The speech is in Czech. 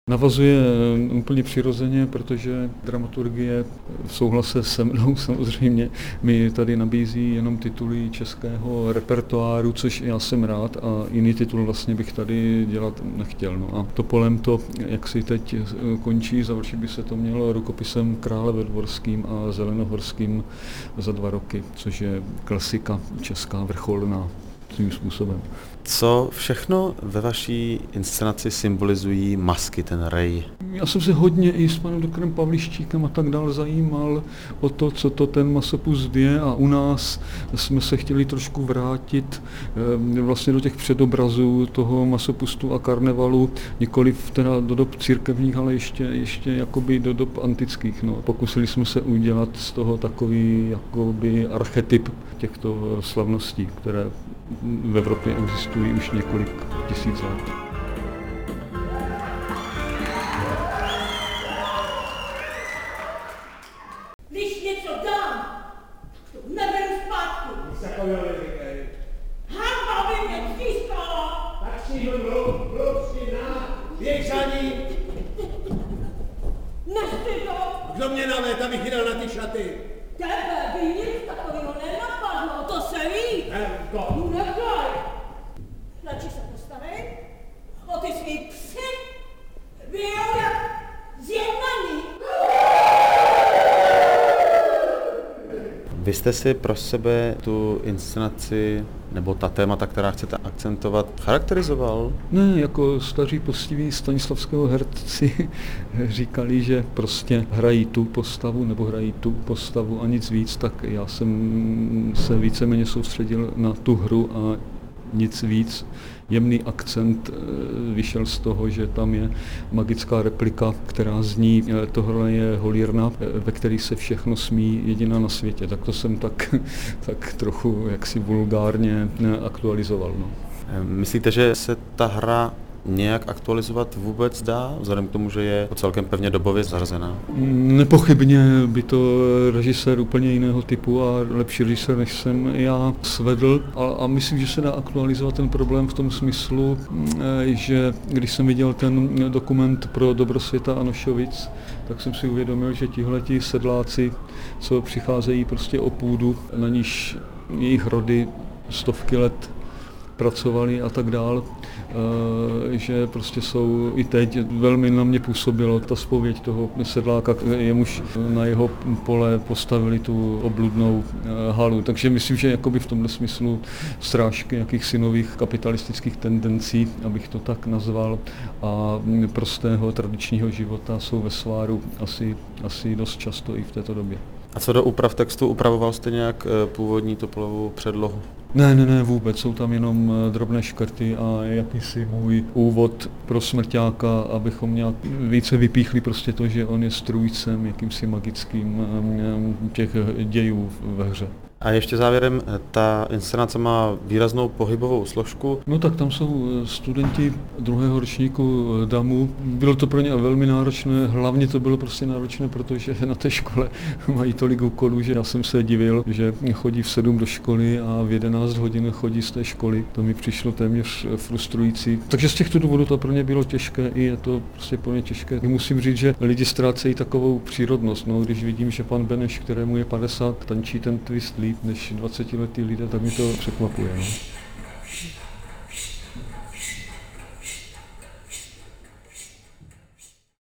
Navazuje úplně přirozeně, protože dramaturgie v souhlase se mnou samozřejmě mi tady nabízí jenom tituly českého repertoáru, což já jsem rád a jiný titul vlastně bych tady dělat nechtěl. No a Topolem to, jak si teď končí, završit by se to mělo rukopisem Krále ve Dvorským a Zelenohorským za 2 roky, což je klasika česká vrcholná svým způsobem. Co všechno ve vaší inscenaci symbolizují masky, ten rej? Já jsem se hodně i s panem doktorem Pavliščíkem a tak dál zajímal o to, co to ten masopust je, a u nás jsme se chtěli trošku vrátit vlastně do těch předobrazů toho masopustu a karnevalu, nikoliv teda do dob církevních, ale ještě jakoby do dob antických. No. Pokusili jsme se udělat z toho takový jakoby archetyp těchto slavností, které v Evropě existují už několik tisíc let. Když něco dám, to neberu zpátky. Nic takového neříkej. Hanba by mě stiskala. Tak si ho mluvci na běh za ní. Nestydo. Kdo mě navét, abych jel na ty šaty? Tebe by nic takového nenapadlo, to se ví. Helko. Nechaj. Radši se postavej. O ty svý psy vyjel jak zjednaný. Vy jste si pro sebe tu inscenaci nebo ta témata, která chcete akcentovat, charakterizoval? Ne, jako staří poctiví stanislavského herci říkali, že prostě hrají tu postavu nebo hrají tu postavu a nic víc, tak já jsem se víceméně soustředil na tu hru a nic víc. Jemný akcent vyšel z toho, že tam je magická replika, která zní, tohle je holírna, ve který se všechno smí, jediná na světě. Tak to jsem tak trochu jaksi vulgárně aktualizoval. No. Myslíte, že se ta hra nějak aktualizovat vůbec dá, vzhledem k tomu, že je celkem pevně dobově zařazená? Nepochybně by to režisér úplně jiného typu a lepší režisér, než jsem já, svedl. A myslím, že se dá aktualizovat ten problém v tom smyslu, že když jsem viděl ten dokument pro Dobrosvěta a Nošovic, tak jsem si uvědomil, že tihleti sedláci, co přicházejí prostě o půdu, na níž jejich rody stovky let pracovali a tak dál, že prostě jsou i teď, velmi na mě působilo ta zpověď toho sedláka, jemuž na jeho pole postavili tu obludnou halu. Takže myslím, že jakoby v tomhle smyslu strážky jakýchsi nových kapitalistických tendencí, abych to tak nazval, a prostého tradičního života jsou ve sváru asi dost často i v této době. A co do úprav textu, upravoval jste nějak původní Topolovou předlohu? Ne, vůbec. Jsou tam jenom drobné škrty a jakýsi můj úvod pro smrťáka, abychom nějak více vypíchli prostě to, že on je strůjcem jakýmsi magickým těch dějů ve hře. A ještě závěrem, ta inscenace má výraznou pohybovou složku. No tak tam jsou studenti 2. ročníku DAMu. Bylo to pro ně velmi náročné, hlavně to bylo prostě náročné, protože na té škole mají tolik úkolů, že já jsem se divil, že chodí v 7 do školy a v 11 hodin chodí z té školy. To mi přišlo téměř frustrující. Takže z těchto důvodů to pro ně bylo těžké, i je to prostě pro ně těžké. Musím říct, že lidi ztrácejí takovou přírodnost. No, když vidím, že pan Beneš, kterému je 50, tančí ten twist líp než 20letý lidé, tak mi to překvapuje. No.